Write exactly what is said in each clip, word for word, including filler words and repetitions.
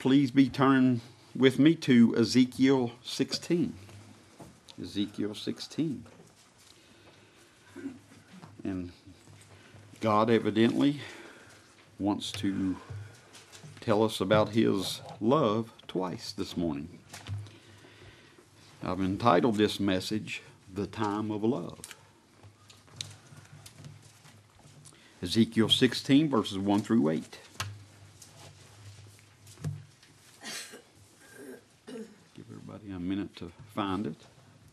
please be turning with me to Ezekiel sixteen. Ezekiel sixteen. And God evidently wants to tell us about His love twice this morning. I've entitled this message, The Time of Love. Ezekiel sixteen, verses one through eight. Give everybody a minute to find it.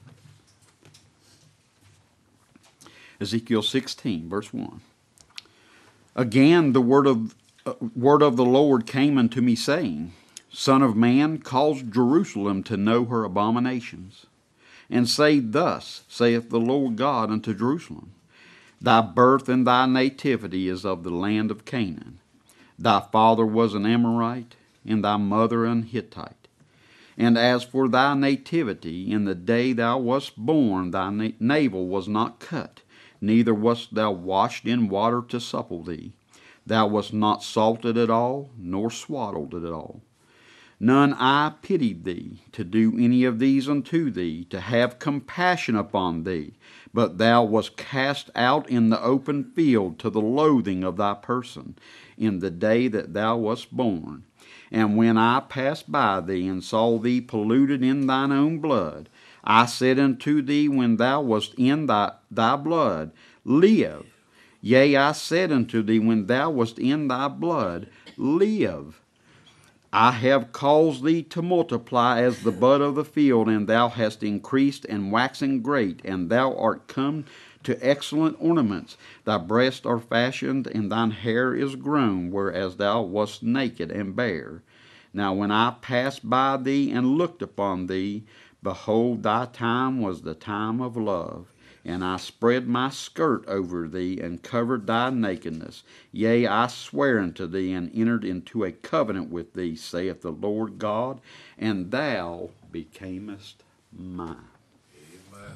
Ezekiel sixteen, verse one. Again, the word of uh, word of the Lord came unto me, saying, Son of man, cause Jerusalem to know her abominations, and say, Thus saith the Lord God unto Jerusalem, Thy birth and thy nativity is of the land of Canaan. Thy father was an Amorite, and thy mother an Hittite. And as for thy nativity, in the day thou wast born, thy na- navel was not cut, neither wast thou washed in water to supple thee. Thou wast not salted at all, nor swaddled at all. None eye pitied thee, to do any of these unto thee, to have compassion upon thee. But thou wast cast out in the open field to the loathing of thy person, in the day that thou wast born. And when I passed by thee, and saw thee polluted in thine own blood, I said unto thee when thou wast in thy, thy blood, Live. Yea, I said unto thee when thou wast in thy blood, Live. I have caused thee to multiply as the bud of the field, and thou hast increased and waxen great, and thou art come to excellent ornaments. Thy breasts are fashioned, and thine hair is grown, whereas thou wast naked and bare. Now when I passed by thee and looked upon thee, behold, thy time was the time of love. And I spread my skirt over thee, and covered thy nakedness. Yea, I swear unto thee, and entered into a covenant with thee, saith the Lord God, and thou becamest mine. Amen.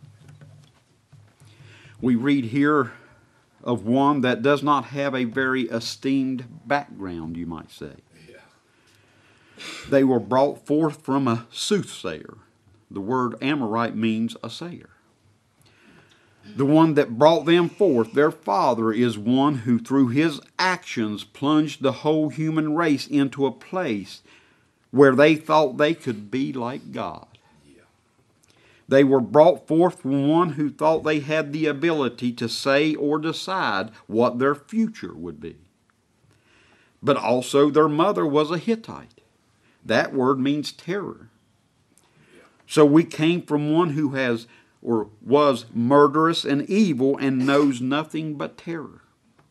We read here of one that does not have a very esteemed background, you might say. Yeah. They were brought forth from a soothsayer. The word Amorite means a sayer. The one that brought them forth, their father, is one who through his actions plunged the whole human race into a place where they thought they could be like God. Yeah. They were brought forth from one who thought they had the ability to say or decide what their future would be. But also their mother was a Hittite. That word means terror. Yeah. So we came from one who has or was murderous and evil and knows nothing but terror.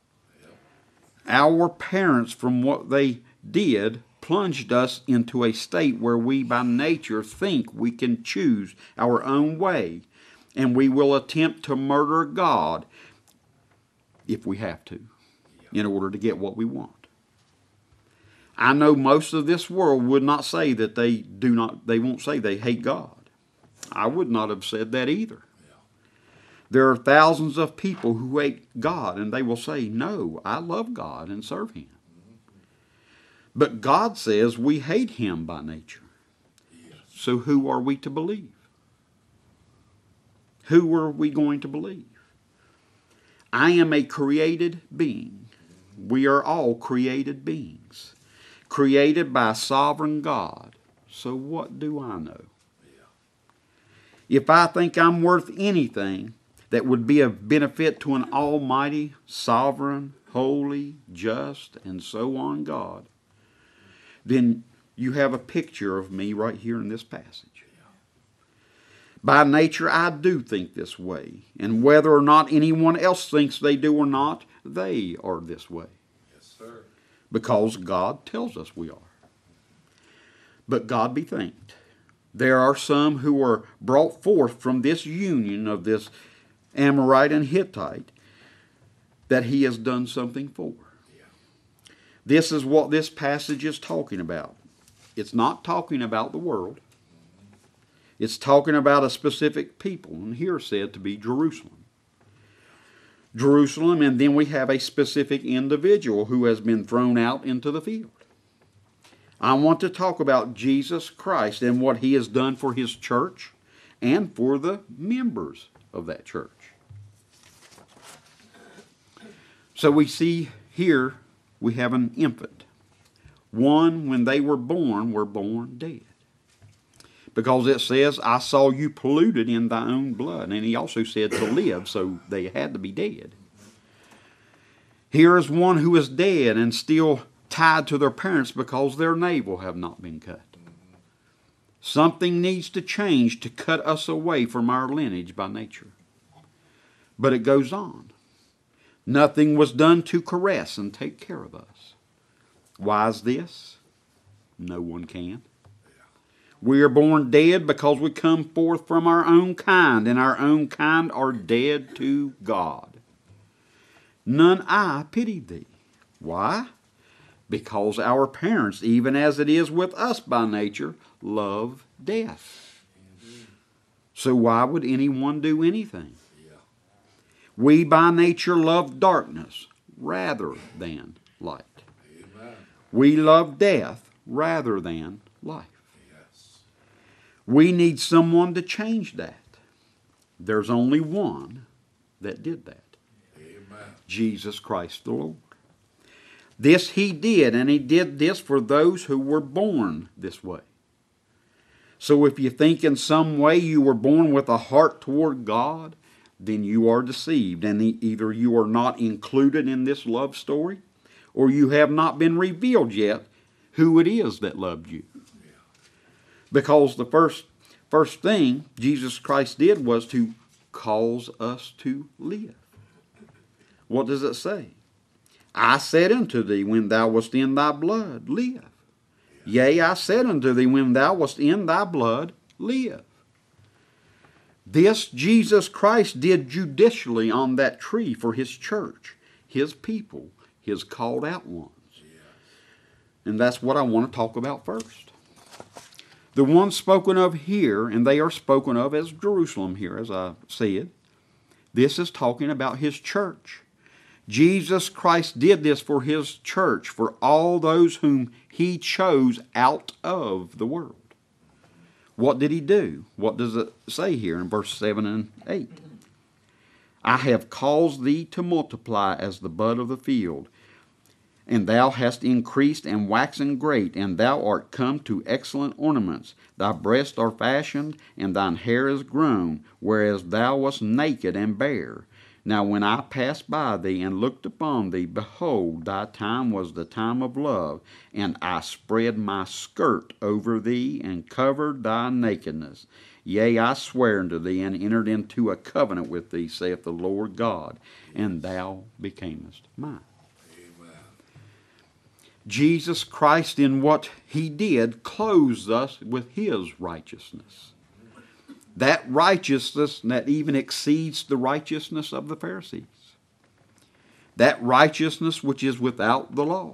Our parents, from what they did, plunged us into a state where we by nature think we can choose our own way, and we will attempt to murder God if we have to, in order to get what we want. I know most of this world would not say that they do not, they won't say they hate God. I would not have said that either. Yeah. There are thousands of people who hate God, and they will say, no, I love God and serve Him. Mm-hmm. But God says we hate Him by nature. Yes. So who are we to believe? Who are we going to believe? I am a created being. Mm-hmm. We are all created beings, created by sovereign God. So what do I know? If I think I'm worth anything that would be of benefit to an almighty, sovereign, holy, just, and so on God, then you have a picture of me right here in this passage. By nature, I do think this way, and whether or not anyone else thinks they do or not, they are this way. Yes, sir. Because God tells us we are. But God be thanked. There are some who are brought forth from this union of this Amorite and Hittite that He has done something for. Yeah. This is what this passage is talking about. It's not talking about the world. It's talking about a specific people, and here said to be Jerusalem. Jerusalem, and then we have a specific individual who has been thrown out into the field. I want to talk about Jesus Christ and what he has done for his church and for the members of that church. So we see here we have an infant. One, when they were born, were born dead. Because it says, I saw you polluted in thy own blood. And he also said to live, so they had to be dead. Here is one who is dead and still tied to their parents because their navel have not been cut. Something needs to change to cut us away from our lineage by nature. But it goes on. Nothing was done to caress and take care of us. Why is this? No one can. We are born dead because we come forth from our own kind, and our own kind are dead to God. None eye pitied thee. Why? Because our parents, even as it is with us by nature, love death. So why would anyone do anything? We by nature love darkness rather than light. Amen. We love death rather than life. Yes. We need someone to change that. There's only one that did that. Amen. Jesus Christ the Lord. This he did, and he did this for those who were born this way. So if you think in some way you were born with a heart toward God, then you are deceived, and either you are not included in this love story, or you have not been revealed yet who it is that loved you. Because the first, first thing Jesus Christ did was to cause us to live. What does it say? I said unto thee, when thou wast in thy blood, live. Yea, I said unto thee, when thou wast in thy blood, live. This Jesus Christ did judicially on that tree for his church, his people, his called out ones. And that's what I want to talk about first. The ones spoken of here, and they are spoken of as Jerusalem here, as I said, this is talking about his church. Jesus Christ did this for his church, for all those whom he chose out of the world. What did he do? What does it say here in verse seven and eight? I have caused thee to multiply as the bud of the field, and thou hast increased and waxen great, and thou art come to excellent ornaments. Thy breasts are fashioned, and thine hair is grown, whereas thou wast naked and bare. Now when I passed by thee and looked upon thee, behold, thy time was the time of love, and I spread my skirt over thee and covered thy nakedness. Yea, I swear unto thee and entered into a covenant with thee, saith the Lord God, and thou becamest mine. Amen. Jesus Christ, in what he did, clothes us with his righteousness. That righteousness that even exceeds the righteousness of the Pharisees. That righteousness which is without the law.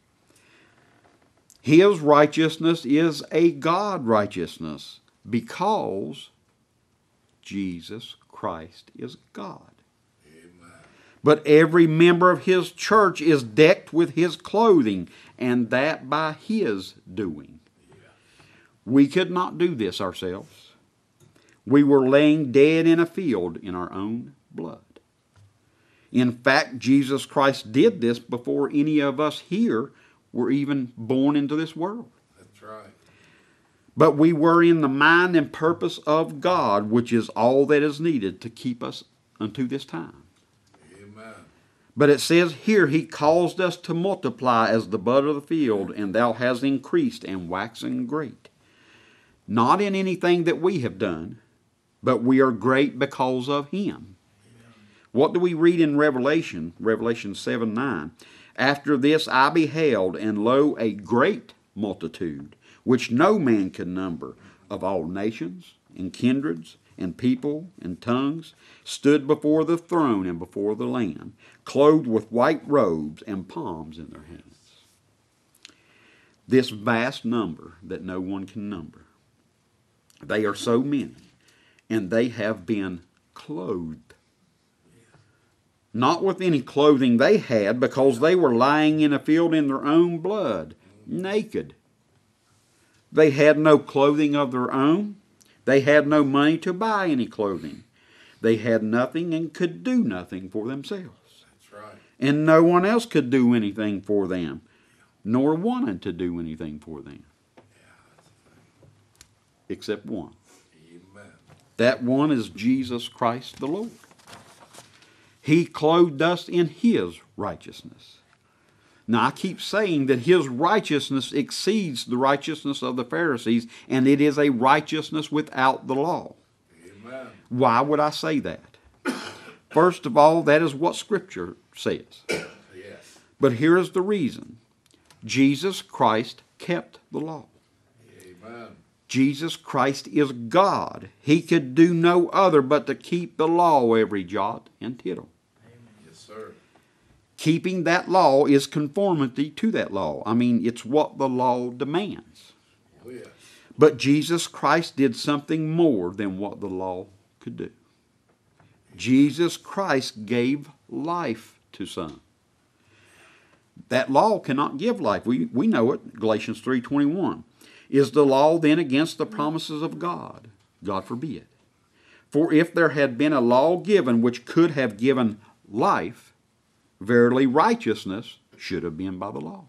His righteousness is a God righteousness because Jesus Christ is God. Amen. But every member of his church is decked with his clothing, and that by his doing. Yeah. We could not do this ourselves. We were laying dead in a field in our own blood. In fact, Jesus Christ did this before any of us here were even born into this world. That's right. But we were in the mind and purpose of God, which is all that is needed to keep us unto this time. Amen. But it says here, he caused us to multiply as the bud of the field, and thou hast increased and waxen great. Not in anything that we have done, but we are great because of him. Amen. What do we read in Revelation? Revelation seven nine. After this I beheld, and lo, a great multitude, which no man can number, of all nations, and kindreds, and people, and tongues, stood before the throne and before the Lamb, clothed with white robes and palms in their hands. This vast number that no one can number. They are so many. And they have been clothed. Not with any clothing they had, because they were lying in a field in their own blood, naked. They had no clothing of their own. They had no money to buy any clothing. They had nothing and could do nothing for themselves. That's right. And no one else could do anything for them, nor wanted to do anything for them. Yeah, that's a fact. Except one. Amen. That one is Jesus Christ the Lord. He clothed us in His righteousness. Now, I keep saying that His righteousness exceeds the righteousness of the Pharisees, and it is a righteousness without the law. Amen. Why would I say that? First of all, that is what Scripture says. Yes. But here is the reason. Jesus Christ kept the law. Amen. Jesus Christ is God. He could do no other but to keep the law every jot and tittle. Yes, sir. Keeping that law is conformity to that law. I mean, it's what the law demands. Oh, yes. But Jesus Christ did something more than what the law could do. Jesus Christ gave life to some. That law cannot give life. We, we know it. Galatians three twenty-one. Is the law then against the promises of God? God forbid. For if there had been a law given which could have given life, verily righteousness should have been by the law.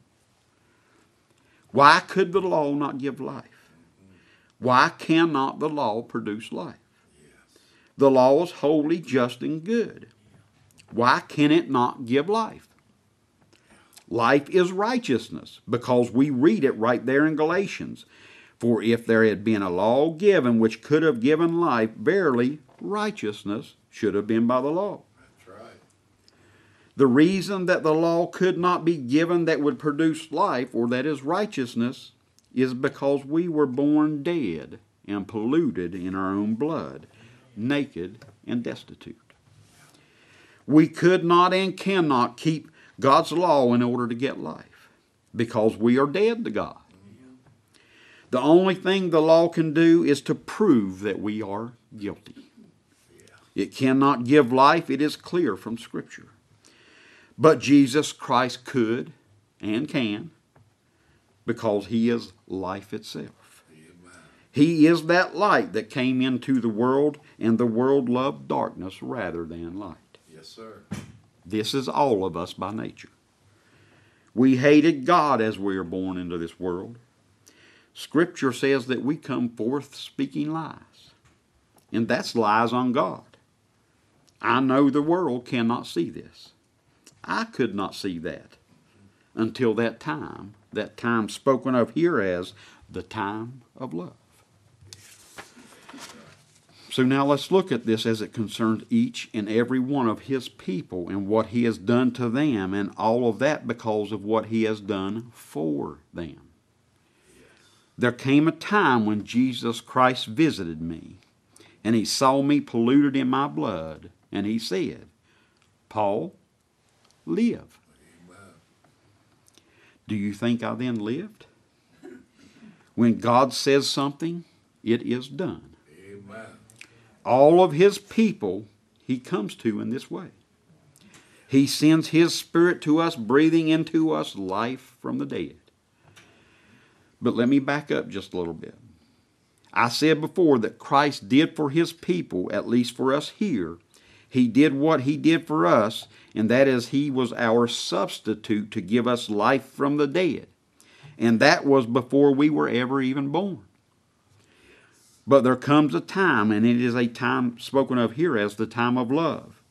Why could the law not give life? Why cannot the law produce life? The law is holy, just, and good. Why can it not give life? Life is righteousness, because we read it right there in Galatians. For if there had been a law given which could have given life, verily righteousness should have been by the law. That's right. The reason that the law could not be given that would produce life, or that is righteousness, is because we were born dead and polluted in our own blood, naked and destitute. We could not and cannot keep God's law in order to get life, because we are dead to God. The only thing the law can do is to prove that we are guilty. It cannot give life. It is clear from Scripture. But Jesus Christ could and can, because He is life itself. Amen. He is that light that came into the world, and the world loved darkness rather than light. Yes, sir. This is all of us by nature. We hated God as we are born into this world. Scripture says that we come forth speaking lies. And that's lies on God. I know the world cannot see this. I could not see that until that time, that time spoken of here as the time of love. So now let's look at this as it concerns each and every one of His people and what He has done to them, and all of that because of what He has done for them. There came a time when Jesus Christ visited me, and He saw me polluted in my blood, and He said, Paul, live. Amen. Do you think I then lived? When God says something, it is done. Amen. All of His people He comes to in this way. He sends His Spirit to us, breathing into us life from the dead. But let me back up just a little bit. I said before that Christ did for His people, at least for us here, He did what He did for us, and that is He was our substitute to give us life from the dead. And that was before we were ever even born. But there comes a time, and it is a time spoken of here as the time of love.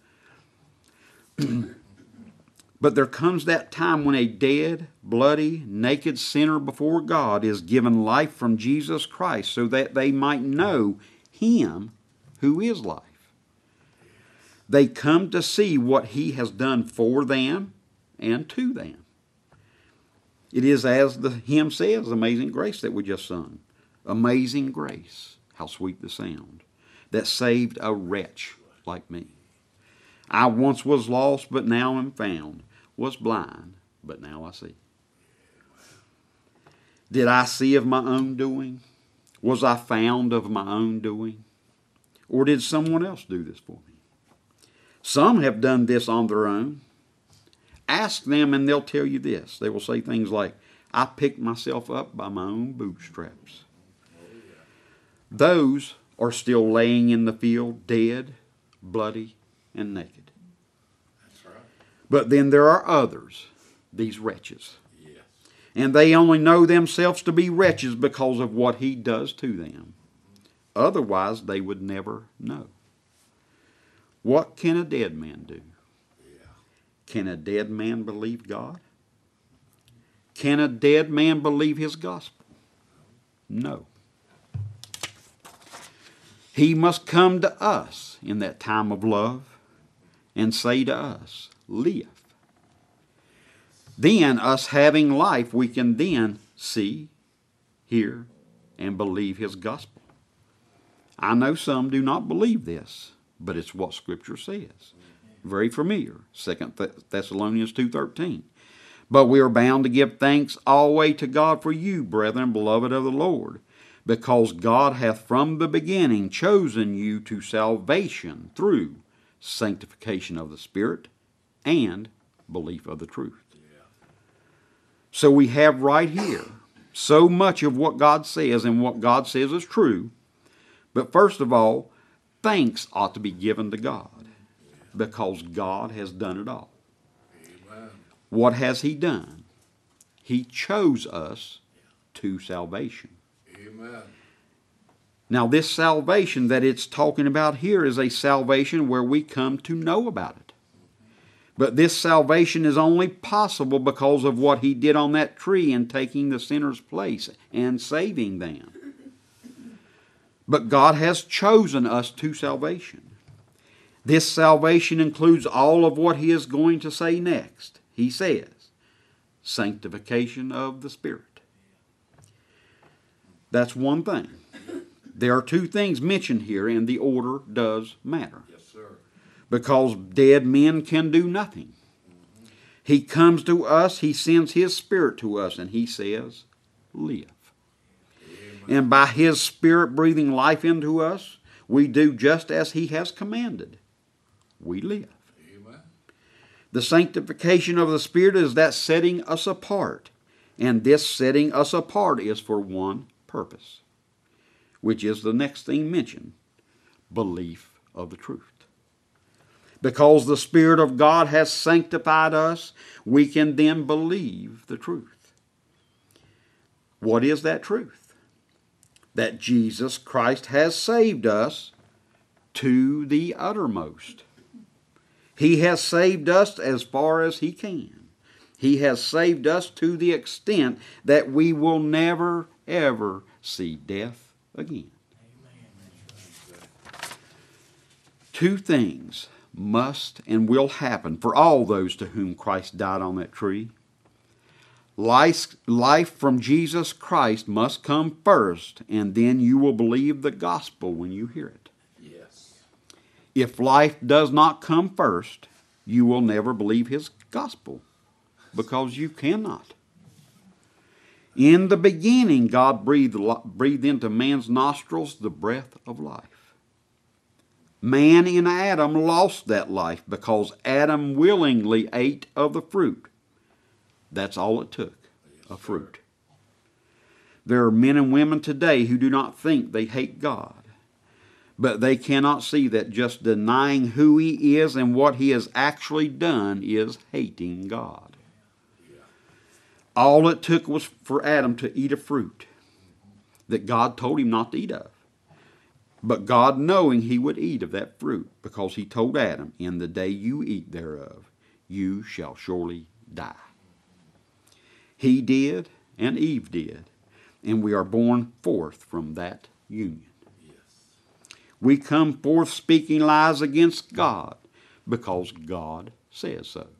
But there comes that time when a dead, bloody, naked sinner before God is given life from Jesus Christ so that they might know Him who is life. They come to see what He has done for them and to them. It is as the hymn says, Amazing Grace, that we just sung. Amazing grace, how sweet the sound, that saved a wretch like me. I once was lost, but now am found, was blind, but now I see. Did I see of my own doing? Was I found of my own doing? Or did someone else do this for me? Some have done this on their own. Ask them and they'll tell you this. They will say things like, I picked myself up by my own bootstraps. Those are still laying in the field, dead, bloody, and naked. That's right. But then there are others, these wretches. Yes. And they only know themselves to be wretches because of what he does to them. Otherwise, they would never know. What can a dead man do? Yeah. Can a dead man believe God? Can a dead man believe his gospel? No. He must come to us in that time of love and say to us, live. Then, us having life, we can then see, hear, and believe his gospel. I know some do not believe this, but it's what Scripture says. Very familiar, Second Thessalonians two thirteen. But we are bound to give thanks always to God for you, brethren, beloved of the Lord, because God hath from the beginning chosen you to salvation through sanctification of the Spirit and belief of the truth. Yeah. So we have right here so much of what God says, and what God says is true. But first of all, thanks ought to be given to God, because God has done it all. Amen. What has he done? He chose us to salvation. Amen. Now, this salvation that it's talking about here is a salvation where we come to know about it. But this salvation is only possible because of what he did on that tree in taking the sinner's place and saving them. But God has chosen us to salvation. This salvation includes all of what he is going to say next. He says, sanctification of the Spirit. That's one thing. There are two things mentioned here, and the order does matter. Yes, sir. Because dead men can do nothing. He comes to us, he sends his Spirit to us, and he says, live. Amen. And by his Spirit breathing life into us, we do just as he has commanded. We live. Amen. The sanctification of the Spirit is that setting us apart. And this setting us apart is for one purpose, which is the next thing mentioned, belief of the truth. Because the Spirit of God has sanctified us, we can then believe the truth. What is that truth? That Jesus Christ has saved us to the uttermost. He has saved us as far as he can. He has saved us to the extent that we will never, ever see death again. Two things must and will happen for all those to whom Christ died on that tree. Life, life from Jesus Christ must come first, and then you will believe the gospel when you hear it. Yes. If life does not come first, you will never believe his gospel, because you cannot. In the beginning, God breathed, breathed into man's nostrils the breath of life. Man in Adam lost that life because Adam willingly ate of the fruit. That's all it took, a fruit. There are men and women today who do not think they hate God, but they cannot see that just denying who he is and what he has actually done is hating God. All it took was for Adam to eat a fruit that God told him not to eat of. But God, knowing he would eat of that fruit, because he told Adam, in the day you eat thereof, you shall surely die. He did, and Eve did, and we are born forth from that union. Yes. We come forth speaking lies against God, because God says so.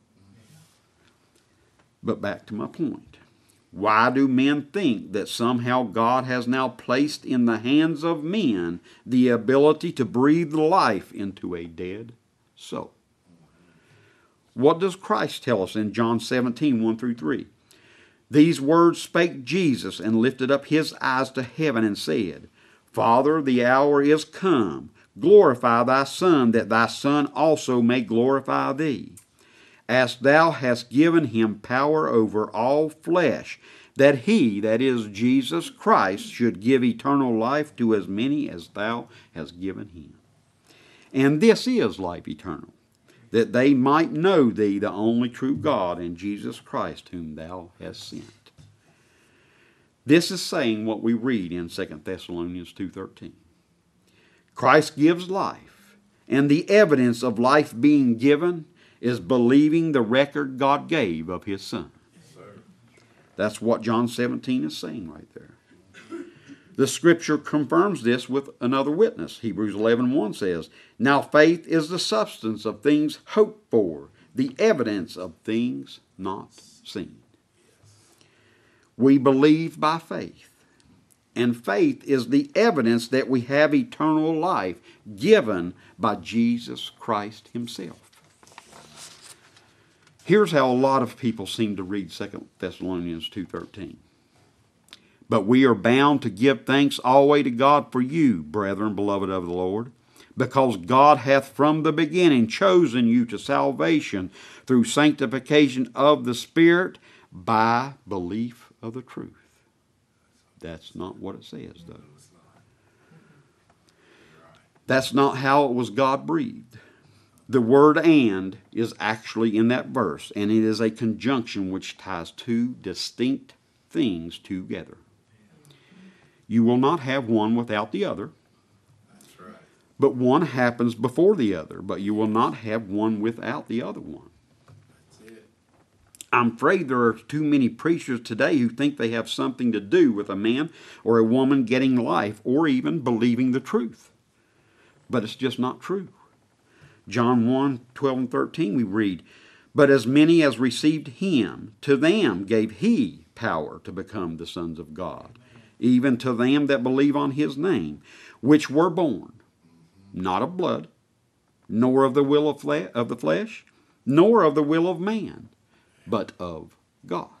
But back to my point. Why do men think that somehow God has now placed in the hands of men the ability to breathe life into a dead soul? What does Christ tell us in John seventeen, one through three? These words spake Jesus, and lifted up his eyes to heaven, and said, Father, the hour is come. Glorify thy Son, that thy Son also may glorify thee. As thou hast given him power over all flesh, that he, that is Jesus Christ, should give eternal life to as many as thou hast given him. And this is life eternal, that they might know thee, the only true God, and Jesus Christ, whom thou hast sent. This is saying what we read in Second Thessalonians two thirteen. Christ gives life, and the evidence of life being given is believing the record God gave of his Son. Yes, sir. That's what John seventeen is saying right there. The Scripture confirms this with another witness. Hebrews eleven one says, now faith is the substance of things hoped for, the evidence of things not seen. We believe by faith, and faith is the evidence that we have eternal life given by Jesus Christ himself. Here's how a lot of people seem to read Second Thessalonians two thirteen. But we are bound to give thanks always to God for you, brethren, beloved of the Lord, because God hath from the beginning chosen you to salvation through sanctification of the Spirit by belief of the truth. That's not what it says, though. That's not how it was God breathed. The word and is actually in that verse, and it is a conjunction which ties two distinct things together. You will not have one without the other. That's right. But one happens before the other, but you will not have one without the other one. That's it. I'm afraid there are too many preachers today who think they have something to do with a man or a woman getting life or even believing the truth. But it's just not true. John one, twelve and thirteen we read, but as many as received him, to them gave he power to become the sons of God, even to them that believe on his name, which were born, not of blood, nor of the will of, fle- of the flesh, nor of the will of man, but of God.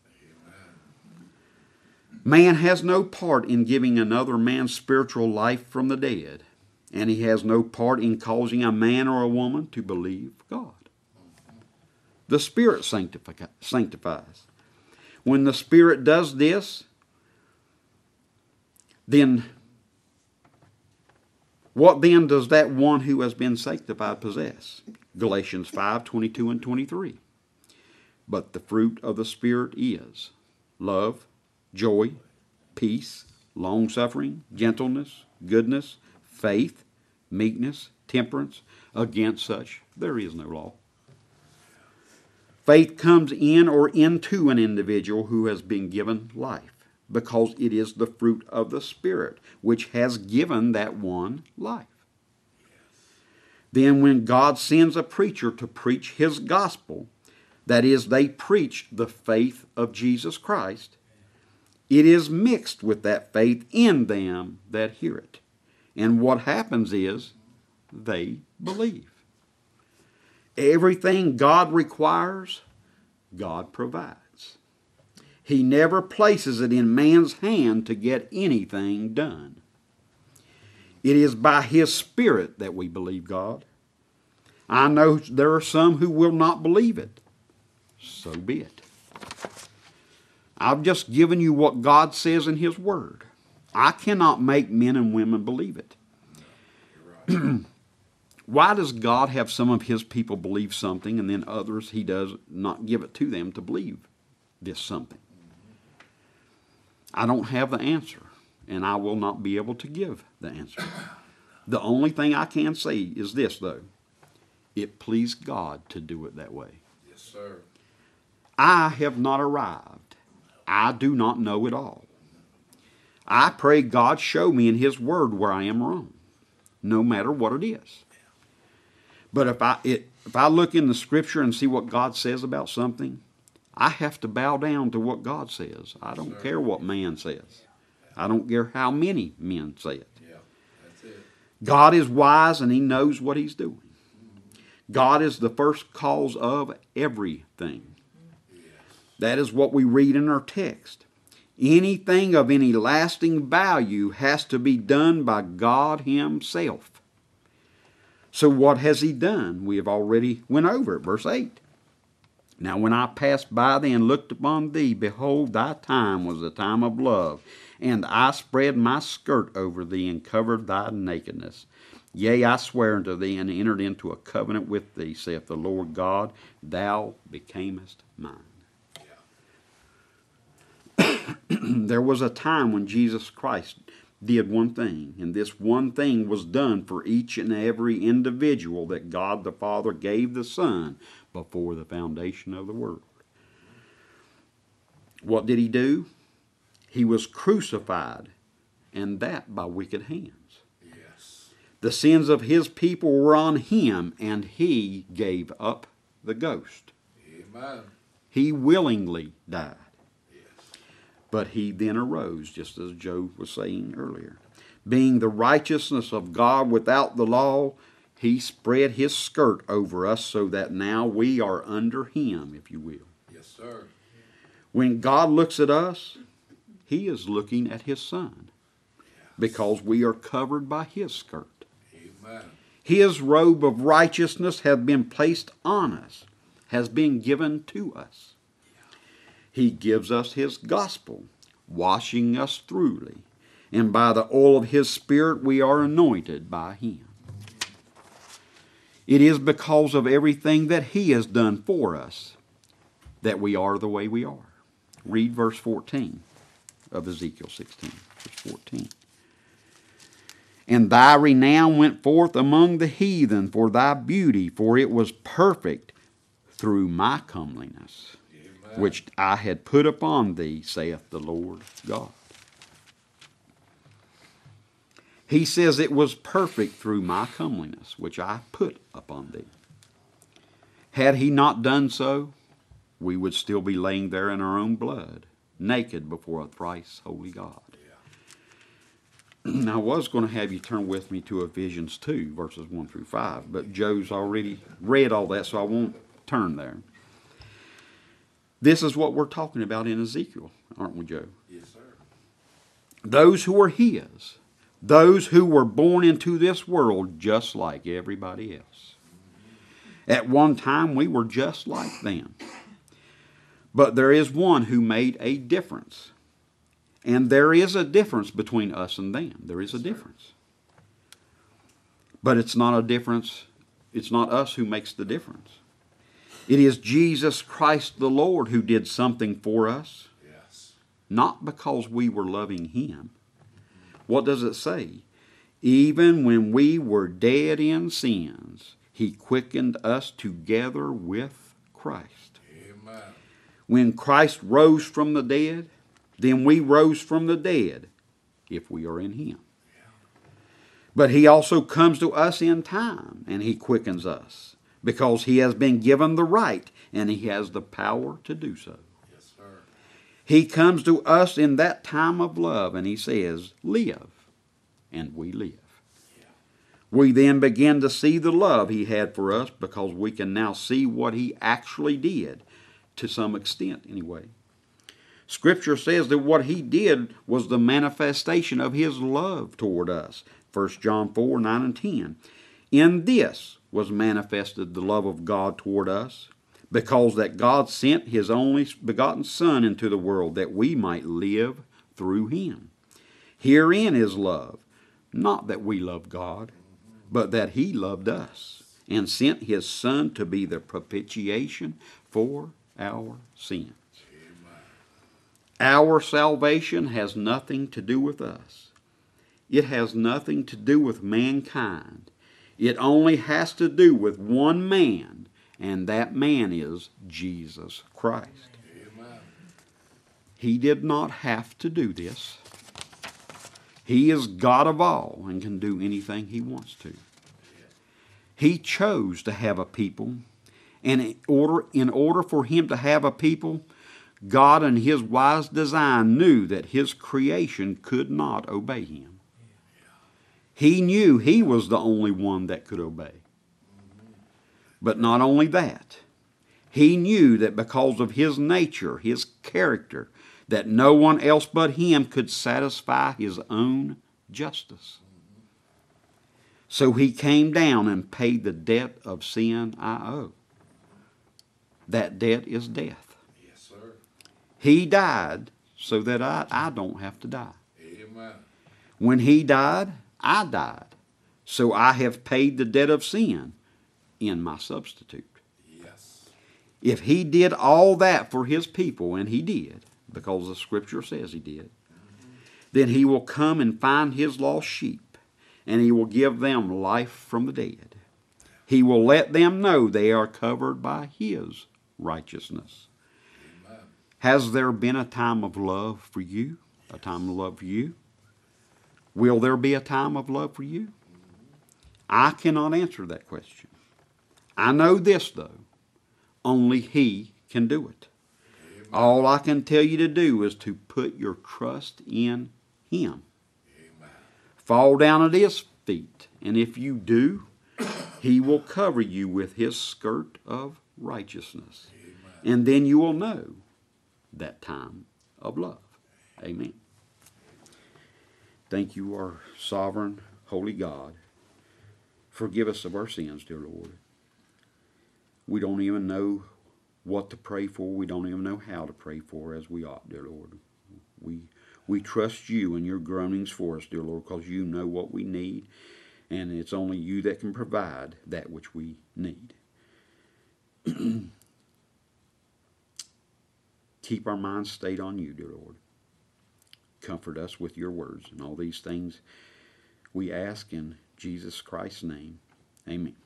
Man has no part in giving another man spiritual life from the dead, and he has no part in causing a man or a woman to believe God. The Spirit sanctifi- sanctifies. When the Spirit does this, then what then does that one who has been sanctified possess? Galatians five, twenty-two and twenty-three. But the fruit of the Spirit is love, joy, peace, long-suffering, gentleness, goodness, faith, meekness, temperance. Against such there is no law. Faith comes in or into an individual who has been given life, because it is the fruit of the Spirit which has given that one life. Then when God sends a preacher to preach his gospel, that is, they preach the faith of Jesus Christ, it is mixed with that faith in them that hear it. And what happens is they believe. Everything God requires, God provides. He never places it in man's hand to get anything done. It is by his Spirit that we believe God. I know there are some who will not believe it. So be it. I've just given you what God says in his word. I cannot make men and women believe it. You're right. Why does God have some of his people believe something and then others he does not give it to them to believe this something? I don't have the answer, and I will not be able to give the answer. The only thing I can say is this, though. It pleased God to do it that way. Yes, sir. I have not arrived. I do not know it all. I pray God show me in his word where I am wrong, no matter what it is. But if I it, if I look in the Scripture and see what God says about something, I have to bow down to what God says. I don't Sure. care what man says. I don't care how many men say it. Yeah, that's it. God is wise and he knows what he's doing. God is the first cause of everything. Yes. That is what we read in our text. Anything of any lasting value has to be done by God himself. So what has he done? We have already went over it, verse eight. Now when I passed by thee and looked upon thee, behold, thy time was the time of love. And I spread my skirt over thee and covered thy nakedness. Yea, I swear unto thee and entered into a covenant with thee, saith the Lord God, thou becamest mine. There was a time when Jesus Christ did one thing, and this one thing was done for each and every individual that God the Father gave the Son before the foundation of the world. What did he do? He was crucified, and that by wicked hands. Yes. The sins of his people were on him, and he gave up the ghost. Amen. He willingly died. Yes. But he then arose, just as Joe was saying earlier. Being the righteousness of God without the law, he spread his skirt over us so that now we are under him, if you will. Yes, sir. When God looks at us, he is looking at his Son because we are covered by his skirt. Amen. His robe of righteousness has been placed on us, has been given to us. He gives us his gospel, washing us thoroughly, and by the oil of his Spirit we are anointed by him. It is because of everything that he has done for us that we are the way we are. Read verse fourteen of Ezekiel sixteen, verse fourteen. And thy renown went forth among the heathen for thy beauty, for it was perfect through my comeliness, Amen. which I had put upon thee, saith the Lord God. He says it was perfect through my comeliness, which I put upon thee. Had he not done so, we would still be laying there in our own blood, naked before a thrice holy God. Yeah. I was going to have you turn with me to Ephesians two, verses one through five, but Joe's already read all that, so I won't turn there. This is what we're talking about in Ezekiel, aren't we, Joe? Yes, sir. Those who are his, those who were born into this world just like everybody else. At one time, we were just like them. But there is one who made a difference. And there is a difference between us and them. There is a difference. But it's not a difference, it's not us who makes the difference. It is Jesus Christ the Lord who did something for us, Yes. not because we were loving him. What does it say? Even when we were dead in sins, he quickened us together with Christ. Amen. When Christ rose from the dead, then we rose from the dead if we are in him. But he also comes to us in time and he quickens us because he has been given the right and he has the power to do so. Yes, sir. He comes to us in that time of love and he says, live, and we live. Yeah. We then begin to see the love he had for us because we can now see what he actually did, to some extent anyway. Scripture says that what he did was the manifestation of his love toward us. First John four, nine and ten. In this was manifested the love of God toward us, because that God sent his only begotten Son into the world that we might live through him. Herein is love, not that we love God, but that he loved us and sent his Son to be the propitiation for our sins. Our salvation has nothing to do with us. It has nothing to do with mankind. It only has to do with one man, and that man is Jesus Christ. Amen. He did not have to do this. He is God of all and can do anything he wants to. He chose to have a people, and in order, in order for him to have a people, God in his wise design knew that his creation could not obey him. He knew he was the only one that could obey. But not only that, he knew that because of his nature, his character, that no one else but him could satisfy his own justice. So he came down and paid the debt of sin I owe. That debt is death. Yes, sir. He died so that I, I don't have to die. Amen. When he died, I died. So I have paid the debt of sin in my substitute. Yes. If he did all that for his people, and he did, because the scripture says he did, mm-hmm. then he will come and find his lost sheep, and he will give them life from the dead. He will let them know they are covered by his righteousness. Amen. Has there been a time of love for you? A time of love for you? Will there be a time of love for you? I cannot answer that question. I know this, though. Only he can do it. Amen. All I can tell you to do is to put your trust in him. Amen. Fall down at his feet. And if you do, he will cover you with his skirt of righteousness. Amen. And then you will know that time of love. Amen. Thank you, our sovereign, holy God. Forgive us of our sins, dear Lord. We don't even know what to pray for. We don't even know how to pray for as we ought, dear Lord. We we trust you and your groanings for us, dear Lord, because you know what we need, and it's only you that can provide that which we need. Keep our minds stayed on you, dear Lord. Comfort us with your words, and all these things we ask in Jesus Christ's name. Amen.